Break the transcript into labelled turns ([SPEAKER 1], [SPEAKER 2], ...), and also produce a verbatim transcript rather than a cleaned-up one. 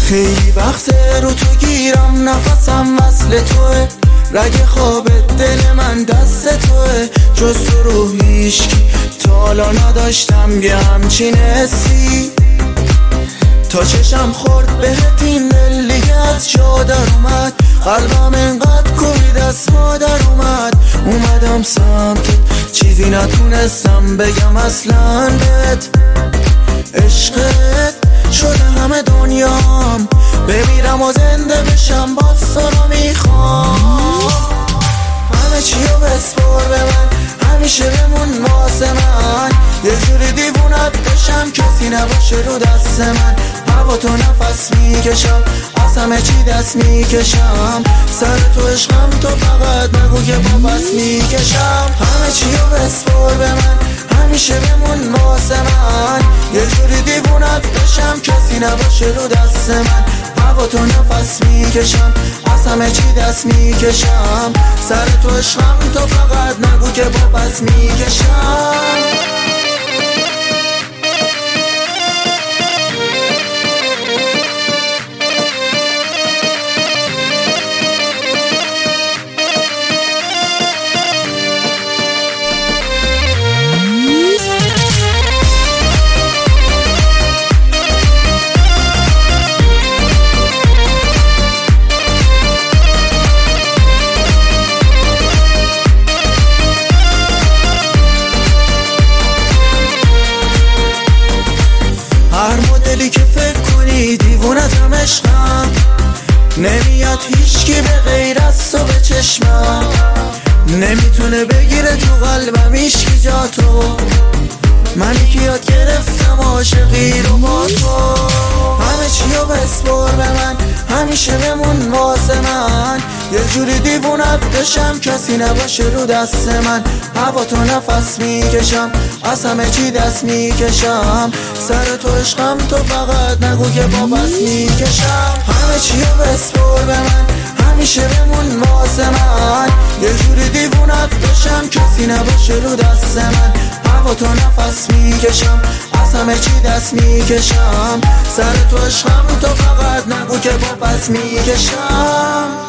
[SPEAKER 1] خیلی وقت رو تو گیرم، نفسم وصل توه، رگ خواب دل من دست توه. جز تو رو هیچکی تا حالا نداشتم یه همچین حسی. تا چشم خورد بهت این دل دیگه از جا در اومد، قلبم انقدر کوبید از مادر اومد. اومدم سمتت چیزی نتونستم بگم اصلا بهت. عشقت شده همه دنیام، بمیرم و زنده بشم باز تو رو میخوام. همه چیو بسپار به من، همیشه بمون واسه من. یه جوری دیوونت بشم کسی نباشه رو دست من. هوا تو نفس میکشم، از همه چی دست میکشم. سر تو عشقم تو فقط نگو که با پس میکشم. همه چیو بسپار به من، همیشه بمون واسه من. یه جوری دیوونت بشم کسی نباشه رو دست من. هوا تو نفس میکشم، از همه چی دست میکشم. سر تو عشقم تو فقط نگو که با پس میکشم. هر مدلی که فکر کنی دیوونتم عشقم، نمیاد هیچکی به غیر از تو به چشمم. نمیتونه بگیره تو قلبم هیچکی جا تو. منی که یاد گرفتم عاشقی رو با تو. همه چیو بسپار به من، همیشه بمون واسه من. یه جوری دیوونت بشم کسی نباشه رو دست من. هوا تو نفس میکشم، از همه چی دست میکشم. سر تو عشقم تو فقط نگو که با بس میکشم. همه چیو بسپار به من، همیشه بمون واسه من. یه جوری دیوونت بشم کسی نباشه رو دست من. هوا تو نفس میکشم، از همه چی دست میکشم. سر تو عشقم تو فقط نگو که با پس میکشم.